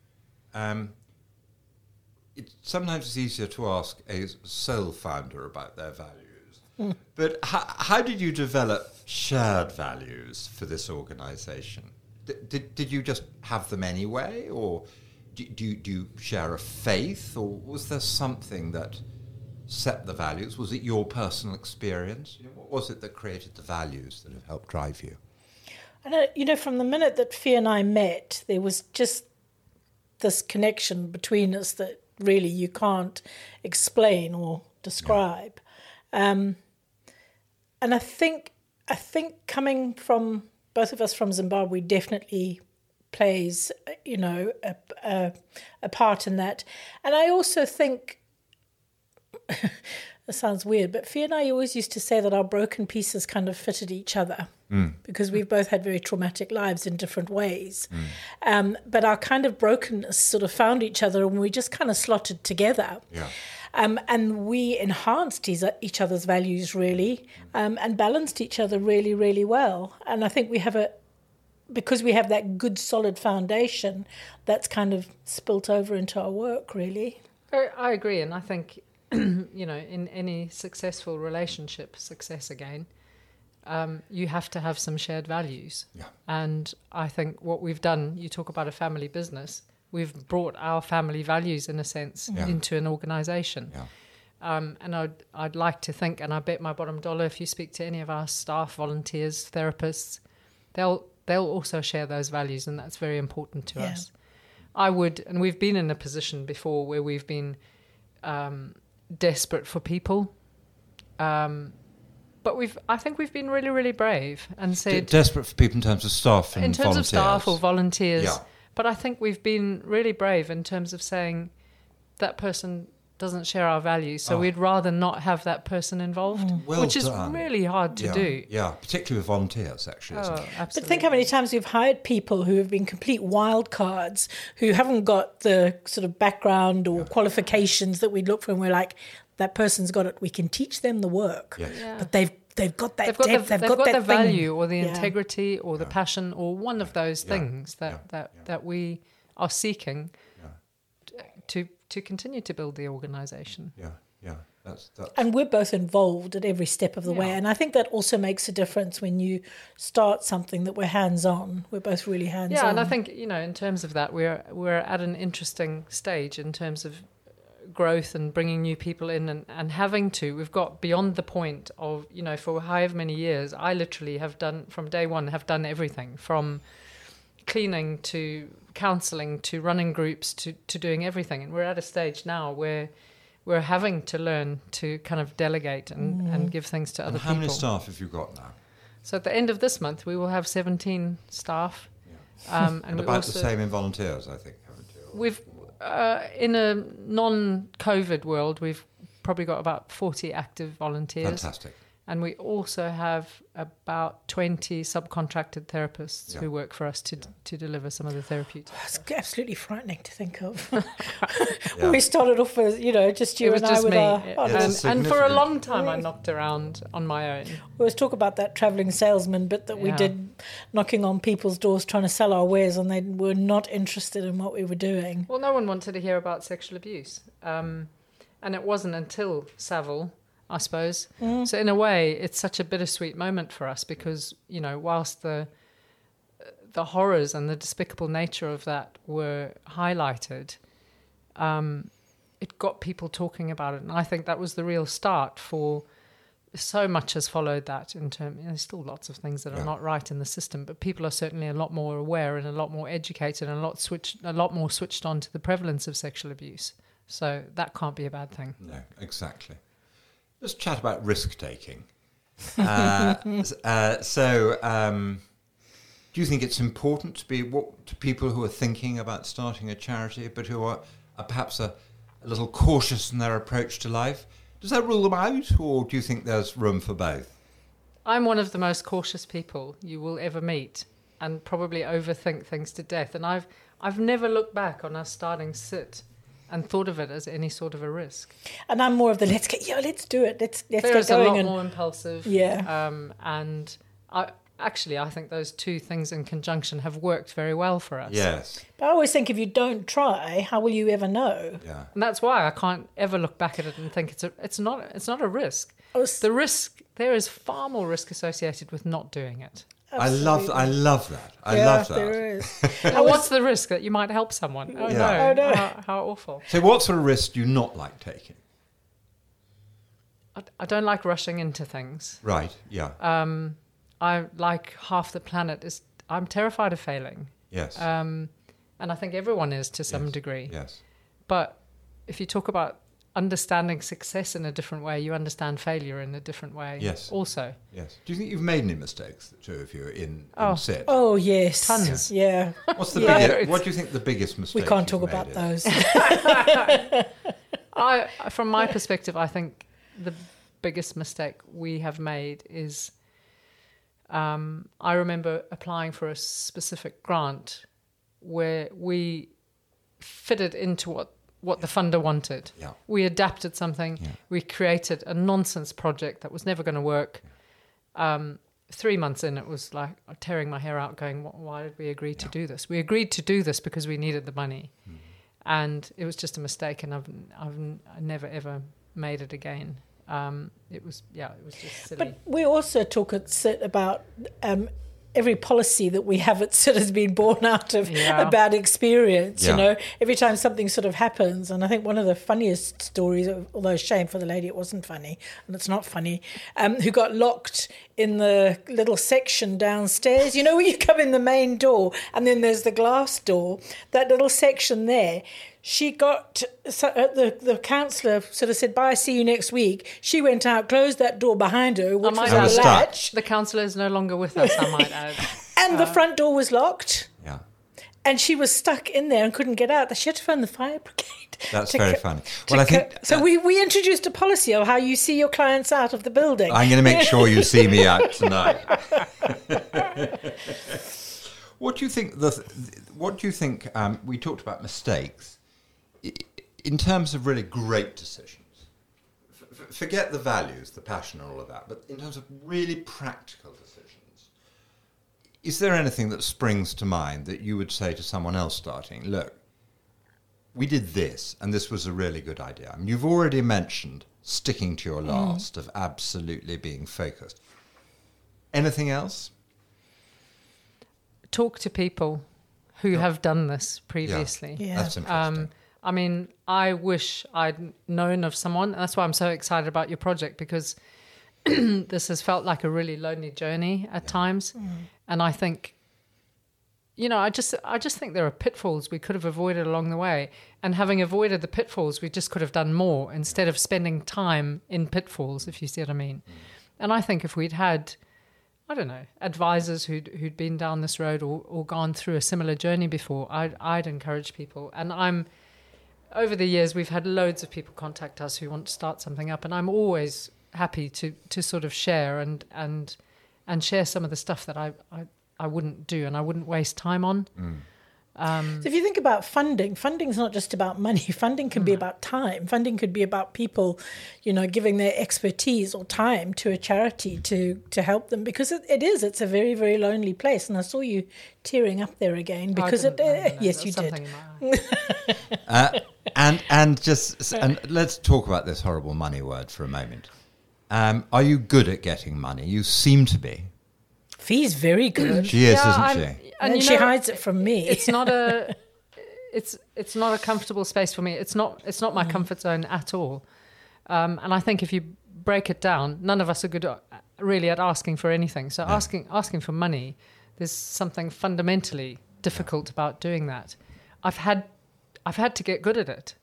Um, it sometimes it's easier to ask a sole founder about their values. Mm. But how, how did you develop shared values for this organisation? D- did did you just have them anyway, or do, do, you, do you share a faith, or was there something that set the values? Was it your personal experience? You know, what was it that created the values that have helped drive you? I know, you know, from the minute that Fee and I met, there was just this connection between us that really you can't explain or describe. Yeah. Um, and I think I think coming from both of us from Zimbabwe definitely plays, you know, a, a, a part in that. And I also think, it sounds weird, but Fia and I always used to say that our broken pieces kind of fitted each other mm. because we've both had very traumatic lives in different ways. Mm. Um, but our kind of brokenness sort of found each other and we just kind of slotted together. Yeah. Um, and we enhanced each, each other's values really um, and balanced each other really, really well. And I think we have a, because we have that good solid foundation, that's kind of spilt over into our work really. I agree, and I think, you know, in any successful relationship, success again, um, you have to have some shared values. Yeah. And I think what we've done, you talk about a family business, we've brought our family values, in a sense, yeah. into an organisation. Yeah. Um, and I'd, I'd like to think, and I bet my bottom dollar, if you speak to any of our staff, volunteers, therapists, they'll they'll also share those values, and that's very important to yeah. us. I would, and we've been in a position before where we've been um, desperate for people, um, but we've, I think we've been really, really brave and said... D- desperate for people in terms of staff and in terms volunteers. of staff or volunteers. Yeah. But I think we've been really brave in terms of saying that person doesn't share our values, so oh. we'd rather not have that person involved, mm. well which done. is really hard to yeah. do. Yeah, particularly with volunteers, actually. Oh, isn't it? absolutely. But think how many times we've hired people who have been complete wild cards, who haven't got the sort of background or yeah. qualifications that we'd look for, and we're like, that person's got it. We can teach them the work, yes. yeah. but they've they've got that they've got depth, the, they've, they've got, got that the value thing. or the yeah. integrity or the yeah. passion or one of those yeah. things that yeah. that Yeah. that we are seeking yeah. to to continue to build the organisation. Yeah, yeah. That's, that's... And we're both involved at every step of the Yeah. way. And I think that also makes a difference when you start something that we're hands-on. We're both really hands-on. Yeah, and I think, you know, in terms of that, we're we're at an interesting stage in terms of growth and bringing new people in and, and having to. We've got beyond the point of, you know, for however many years, I literally have done, from day one, have done everything from cleaning to counselling to running groups to, to doing everything. And we're at a stage now where we're having to learn to kind of delegate and, mm. and give things to and other how people. How many staff have you got now? So at the end of this month, we will have seventeen staff. Yeah. Um, and and we about also, the same in volunteers, I think, haven't you? We've, uh, in a non-COVID world, we've probably got about forty active volunteers. Fantastic. And we also have about twenty subcontracted therapists yeah. who work for us to yeah. to deliver some of the therapeutics. It's absolutely frightening to think of. yeah. We started off as, you know, just you it was and just I with me. our... And, and for a long time I knocked around on my own. We always talk about that travelling salesman bit that we yeah. did, knocking on people's doors trying to sell our wares, and they were not interested in what we were doing. Well, no one wanted to hear about sexual abuse. Um, and it wasn't until Savile, I suppose. Mm. So in a way, it's such a bittersweet moment for us because, you know, whilst the the horrors and the despicable nature of that were highlighted, um, it got people talking about it. And I think that was the real start for so much has followed that in terms, you know, there's still lots of things that yeah. are not right in the system, but people are certainly a lot more aware and a lot more educated and a lot switched, a lot more switched on to the prevalence of sexual abuse. So that can't be a bad thing. No, exactly. Let's chat about risk-taking. Uh, uh, so, um, do you think it's important to be what, to people who are thinking about starting a charity, but who are, are perhaps a, a little cautious in their approach to life? Does that rule them out, or do you think there's room for both? I'm one of the most cautious people you will ever meet, and probably overthink things to death. And I've I've never looked back on us starting SIT and thought of it as any sort of a risk. And I'm more of the let's get yeah, let's do it. Let's let's There's get going. a lot and, more impulsive. Yeah. Um, and I actually I think those two things in conjunction have worked very well for us. Yes. But I always think if you don't try, how will you ever know? Yeah. And that's why I can't ever look back at it and think it's a it's not it's not a risk. Oh, the risk there is far more risk associated with not doing it. Absolutely. I love I love that. I yeah, love that. There is. And what's the risk? That you might help someone? Oh Yeah. no! Oh, no. How, how awful! So, what sort of risk do you not like taking? I, I don't like rushing into things. Right. Yeah. Um, I like half the planet is. I'm terrified of failing. Yes. Um, and I think everyone is to some yes. degree. Yes. But if you talk about understanding success in a different way, you understand failure in a different way. Yes. Also. Yes. Do you think you've made any mistakes, the two of you, in, in Oh. set? Oh yes, Tons. Yeah. What's the Yeah. biggest, what do you think the biggest mistake We can't you've talk made about is? those. I, from my perspective, I think the biggest mistake we have made is um, I remember applying for a specific grant where we fitted into what, what the funder wanted. Yeah. We adapted something. Yeah. We created a nonsense project that was never going to work. Um, three months in, it was like tearing my hair out going, why did we agree to Yeah. do this? We agreed to do this because we needed the money. Mm. And it was just a mistake, and I've I've never ever made it again. Um, it was yeah, it was just silly. But we also talk at S I T about um, every policy that we have at S I T has been born out of Yeah. a bad experience. Yeah. You know, every time something sort of happens, and I think one of the funniest stories, although shame for the lady, it wasn't funny, and it's not funny, um, who got locked in the little section downstairs. You know, where you come in the main door, and then there's the glass door. That little section there. She got, so, uh, the, the counsellor sort of said, bye, see you next week. She went out, closed that door behind her, which might was add- a was stuck. latch, The counsellor is no longer with us, I might add. and the front door was locked, Yeah. and she was stuck in there and couldn't get out. She had to phone the fire brigade. That's to very co- funny. to Well, I co- think... So uh, we, we introduced a policy of how you see your clients out of the building. I'm going to make sure you see me out tonight. What do you think? The what do you think? Um, we talked about mistakes I- in terms of really great decisions. F- f- forget the values, the passion, and all of that. But in terms of really practical decisions, is there anything that springs to mind that you would say to someone else starting? Look, we did this, and this was a really good idea. I mean, you've already mentioned sticking to your last, of absolutely being focused. Anything else? Talk to people who have done this previously. Yeah. That's interesting. Um, I mean, I wish I'd known of someone. That's why I'm so excited about your project, because this has felt like a really lonely journey at times. And I think, you know, I just I just think there are pitfalls we could have avoided along the way. And having avoided the pitfalls, we just could have done more instead of spending time in pitfalls, if you see what I mean. And I think if we'd had, I don't know, advisors who'd who'd been down this road or, or gone through a similar journey before, I'd I'd encourage people. And I'm over the years we've had loads of people contact us who want to start something up, and I'm always happy to to sort of share and and and share some of the stuff that I I, I wouldn't do and I wouldn't waste time on. Um, So if you think about funding, funding is not just about money. Funding can be about time. Funding could be about people, you know, giving their expertise or time to a charity to to help them, because it, it is. It's a very, very lonely place. And I saw you tearing up there again because I it. didn't- no, no, uh, no, yes, there you was did. something in my eye. Uh, and and just and let's talk about this horrible money word for a moment. Um, are you good at getting money? You seem to be. Fee's very good. She is, Yeah, isn't I'm- she? and you she know, hides it from me. It's not a it's it's not a comfortable space for me. It's not it's not my comfort zone at all. Um, and I think if you break it down, none of us are good at, really at asking for anything. So Yeah. asking asking for money, there's something fundamentally difficult about doing that. I've had I've had to get good at it.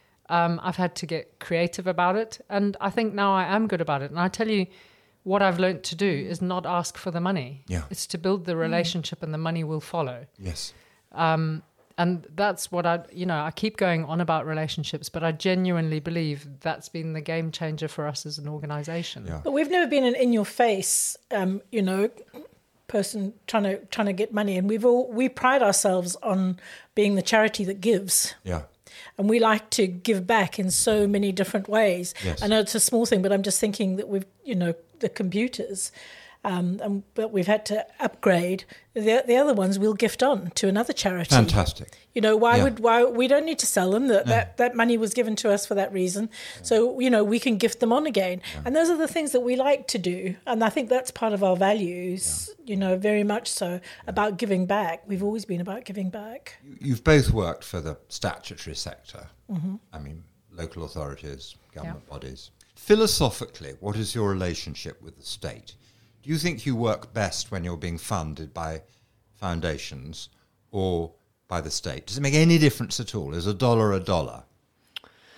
Um, I've had to get creative about it, and I think now I am good about it. And I tell you, what I've learnt to do is not ask for the money. Yeah. It's to build the relationship, and the money will follow. Yes. Um, and that's what I, you know, I keep going on about relationships, but I genuinely believe that's been the game changer for us as an organisation. Yeah. But we've never been an in-your-face, um, you know, person trying to trying to get money, and we've all we pride ourselves on being the charity that gives. Yeah. And we like to give back in so many different ways. Yes. I know it's a small thing, but I'm just thinking that we've, you know, the computers, um, and, but we've had to upgrade. The, the other ones we'll gift on to another charity. Fantastic. You know, why Yeah. would why we don't need to sell them? That, that that money was given to us for that reason. So, you know, we can gift them on again. And those are the things that we like to do. And I think that's part of our values, you know, very much so, about giving back. We've always been about giving back. You've both worked for the statutory sector. Mm-hmm. I mean, local authorities, government Yeah. bodies. Philosophically, what is your relationship with the state? Do you think you work best when you're being funded by foundations or by the state? Does it make any difference at all? Is a dollar a dollar?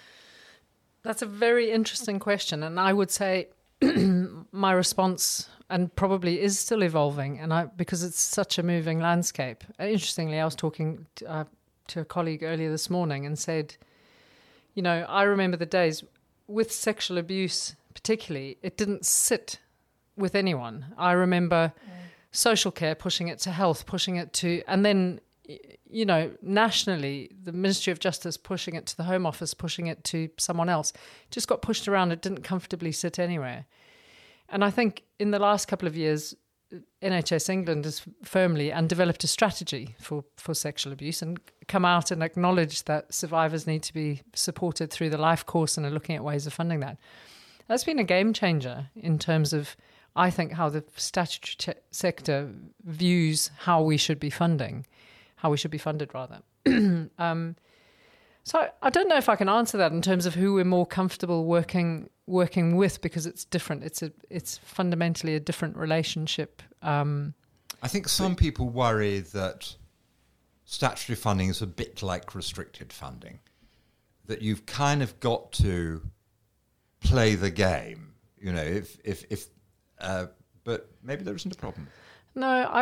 That's a very interesting question, and I would say my response, and probably is still evolving, and I because it's such a moving landscape. Interestingly, I was talking to, uh, to a colleague earlier this morning and said, you know, I remember the days with sexual abuse, particularly, it didn't sit with anyone. I remember mm. social care pushing it to health, pushing it to, and then, you know, nationally, the Ministry of Justice pushing it to the Home Office, pushing it to someone else. It just got pushed around. It didn't comfortably sit anywhere. And I think in the last couple of years, N H S England has firmly and developed a strategy for, for sexual abuse and come out and acknowledged that survivors need to be supported through the life course and are looking at ways of funding that. That's been a game changer in terms of, I think, how the statutory ch- sector views how we should be funding, how we should be funded rather. um, so I, I don't know if I can answer that in terms of who we're more comfortable working working with, because it's different. It's a it's fundamentally a different relationship. Um, I think some people worry that statutory funding is a bit like restricted funding, that you've kind of got to play the game, you know, if, if, if uh, but maybe there isn't a problem. No, I,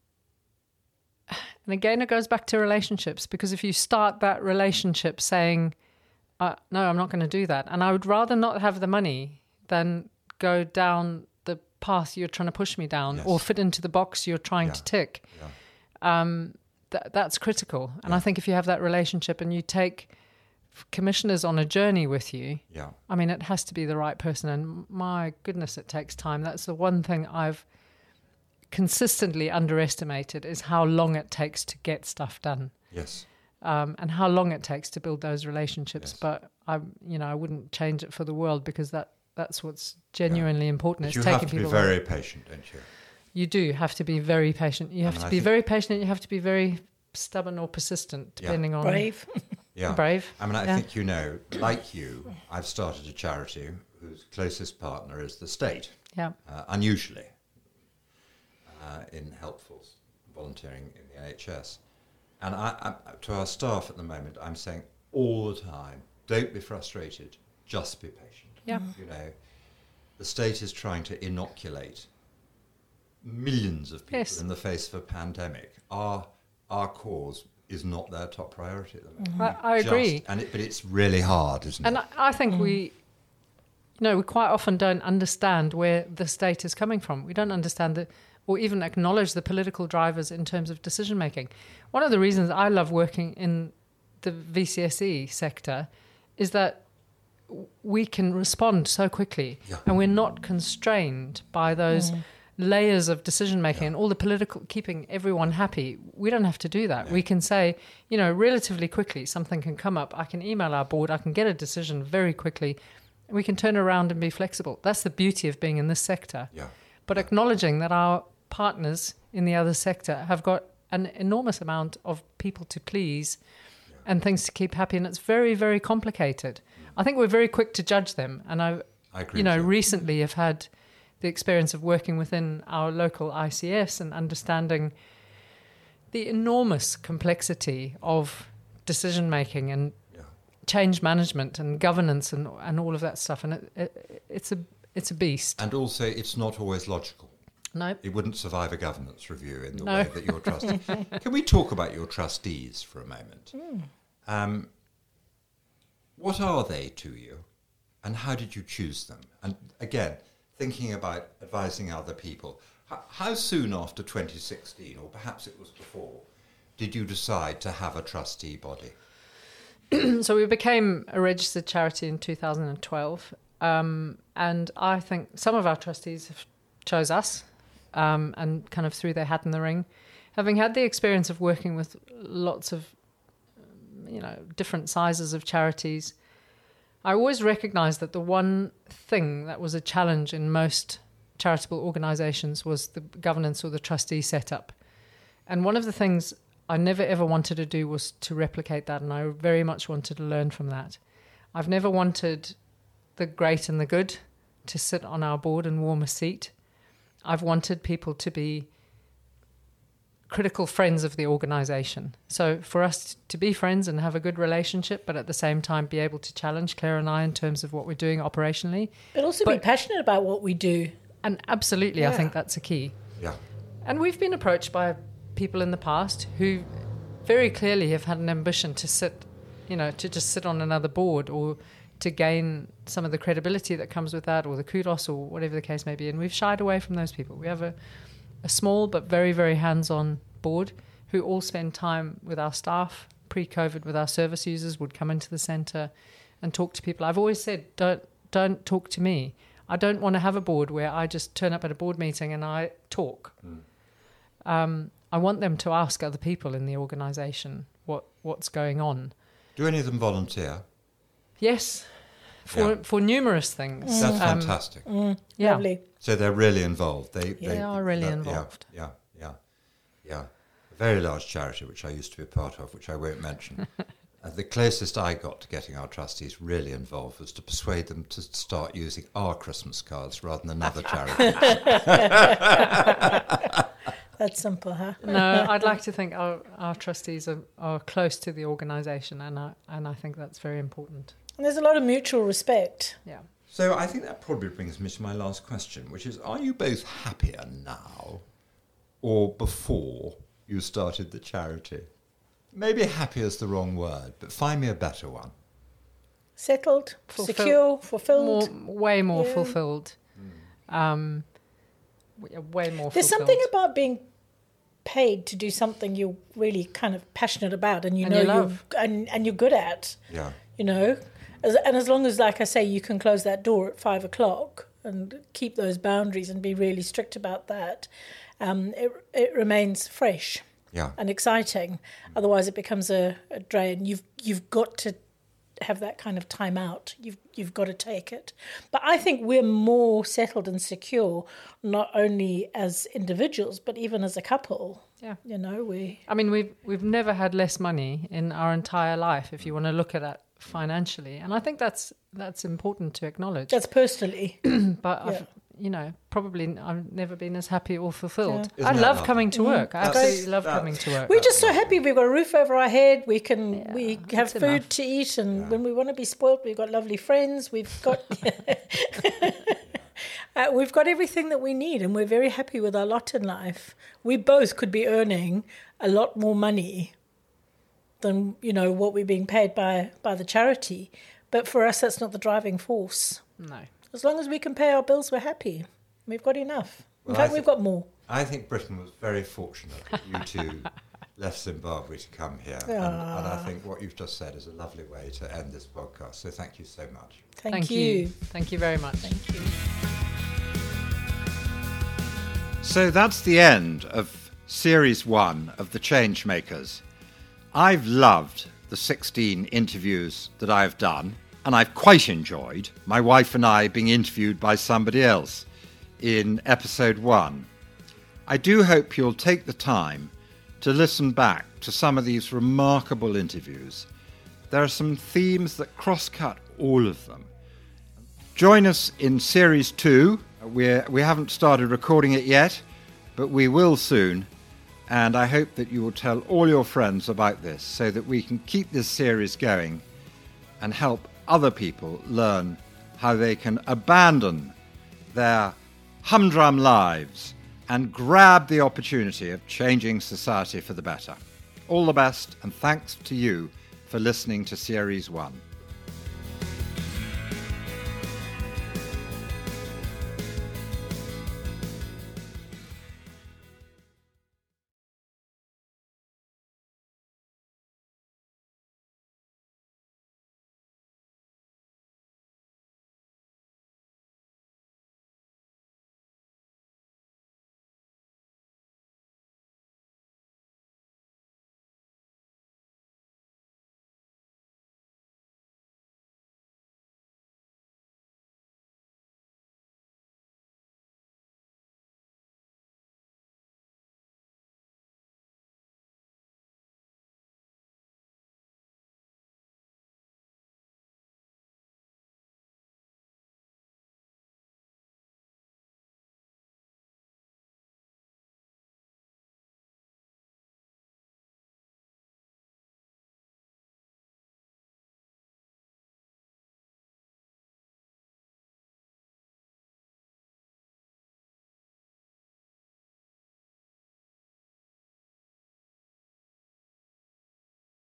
and again, it goes back to relationships, because if you start that relationship saying, uh, no, I'm not going to do that, and I would rather not have the money than go down the path you're trying to push me down, yes, or fit into the box you're trying yeah. to tick. Yeah. Um, th- that's critical. And yeah. I think if you have that relationship and you take commissioners on a journey with you, yeah. I mean, it has to be the right person. And my goodness, it takes time. That's the one thing I've consistently underestimated, is how long it takes to get stuff done. Yes. Um, and how long it takes to build those relationships. Yes. But I, you know, I wouldn't change it for the world, because that that's what's genuinely yeah. important. But It's you taking have to be people very on. patient, don't you? You do have to be very patient. You have I mean, to I be think- very patient, and you have to be very stubborn or persistent, depending on Brave. Yeah. brave. I mean, I Yeah. think, you know, like you, I've started a charity whose closest partner is the state, Yeah. uh, unusually, uh, in helpful volunteering in the N H S. And I, I, to our staff at the moment, I'm saying all the time, don't be frustrated, just be patient. Yeah. You know, the state is trying to inoculate millions of people Yes. in the face of a pandemic. Our our cause is not their top priority at the moment. I, I Just- agree. and it, but it's really hard, isn't And it? I, I think we, you know, we quite often don't understand where the state is coming from. We don't understand the, or even acknowledge the political drivers in terms of decision making. One of the reasons I love working in the V C S E sector is that we can respond so quickly, Yeah. and we're not constrained by those Mm. layers of decision making Yeah. and all the political, keeping everyone happy. We don't have to do that. No. We can say, you know, relatively quickly, something can come up. I can email our board. I can get a decision very quickly. We can turn around and be flexible. That's the beauty of being in this sector. Yeah. But acknowledging that our partners in the other sector have got an enormous amount of people to please Yeah. and things to keep happy, and it's very, very complicated. I think we're very quick to judge them, and I, I agree you know, with you. recently have had the experience of working within our local I C S and understanding the enormous complexity of decision making and Yeah. change management and governance and and all of that stuff, and it, it, it's a it's a beast. And also, it's not always logical. No, It wouldn't survive a governance review in the No. way that your trustee. Can we talk about your trustees for a moment? Um, what are they to you, and how did you choose them? And again, thinking about advising other people, how, how soon after twenty sixteen, or perhaps it was before, did you decide to have a trustee body? so we became a registered charity in two thousand twelve, um, and I think some of our trustees have chose us um, and kind of threw their hat in the ring. Having had the experience of working with lots of, you know, different sizes of charities, I always recognised that the one thing that was a challenge in most charitable organisations was the governance or the trustee setup. And one of the things I never ever wanted to do was to replicate that, and I very much wanted to learn from that. I've never wanted the great and the good to sit on our board and warm a seat. I've wanted people to be critical friends of the organisation. So for us to be friends and have a good relationship, but at the same time be able to challenge Claire and I in terms of what we're doing operationally. But also but, be passionate about what we do. And absolutely, yeah. I think that's a key. Yeah. And we've been approached by people in the past who very clearly have had an ambition to sit, you know, to just sit on another board or to gain some of the credibility that comes with that or the kudos or whatever the case may be. And we've shied away from those people. We have a a small but very, very hands-on board who all spend time with our staff. Pre-COVID, with our service users, would come into the centre and talk to people. I've always said, don't don't talk to me. I don't want to have a board where I just turn up at a board meeting and I talk. Mm. Um, I want them to ask other people in the organisation what, what's going on. Do any of them volunteer? Yes, for Yeah. for numerous things. Mm. That's Um, fantastic. Mm, Yeah. Lovely. So they're really involved. They, Yeah, they, they are really that- involved. Yeah, yeah, yeah, yeah. A very large charity, which I used to be a part of, which I won't mention. uh, the closest I got to getting our trustees really involved was to persuade them to start using our Christmas cards rather than another charity. That's simple, huh? No, I'd like to think our, our trustees are, are close to the organisation, and I, and I think that's very important. And there's a lot of mutual respect. Yeah. So I think that probably brings me to my last question, which is, are you both happier now or before you started the charity? Maybe happy is the wrong word, but find me a better one. Settled, Fulfill- secure, fulfilled. More, way more Yeah. fulfilled. Um, w- way more There's fulfilled. something about being paid to do something you're really kind of passionate about and you And know you you're love. and, and you're good at, Yeah. you know. As, and as long as, like I say, you can close that door at five o'clock and keep those boundaries and be really strict about that, um, it it remains fresh Yeah. and exciting. Otherwise, it becomes a, a drain. You've you've got to have that kind of time out. You've you've got to take it. But I think we're more settled and secure, not only as individuals but even as a couple. Yeah. You know, we I mean, we've we've never had less money in our entire life, if you want to look at that financially, and I think that's that's important to acknowledge. that's personally. But Yeah. I've, you know, probably I've never been as happy or fulfilled. Yeah. I Isn't that love lovely? coming to work. I That's- absolutely love that's- coming to work. We're just so happy we've got a roof over our head. We can Yeah, we have that's food enough. to eat, and when we want to be spoilt, we've got lovely friends. We've got uh, we've got everything that we need, and we're very happy with our lot in life. We both could be earning a lot more money than you know what we're being paid by by the charity, but for us, that's not the driving force. No. As long as we can pay our bills, we're happy. We've got enough. In Well, I fact, we've thi- got more. I think Britain was very fortunate that you two left Zimbabwe to come here. And, and I think what you've just said is a lovely way to end this podcast. So thank you so much. Thank, Thank you. you. Thank you very much. Thank you. So that's the end of Series one of The Changemakers. I've loved the sixteen interviews that I've done, and I've quite enjoyed my wife and I being interviewed by somebody else in episode one. I do hope you'll take the time to listen back to some of these remarkable interviews. There are some themes that cross-cut all of them. Join us in Series two. We're, we haven't started recording it yet, but we will soon. And I hope that you will tell all your friends about this so that we can keep this series going and help other people learn how they can abandon their humdrum lives and grab the opportunity of changing society for the better. All the best, and thanks to you for listening to Series one.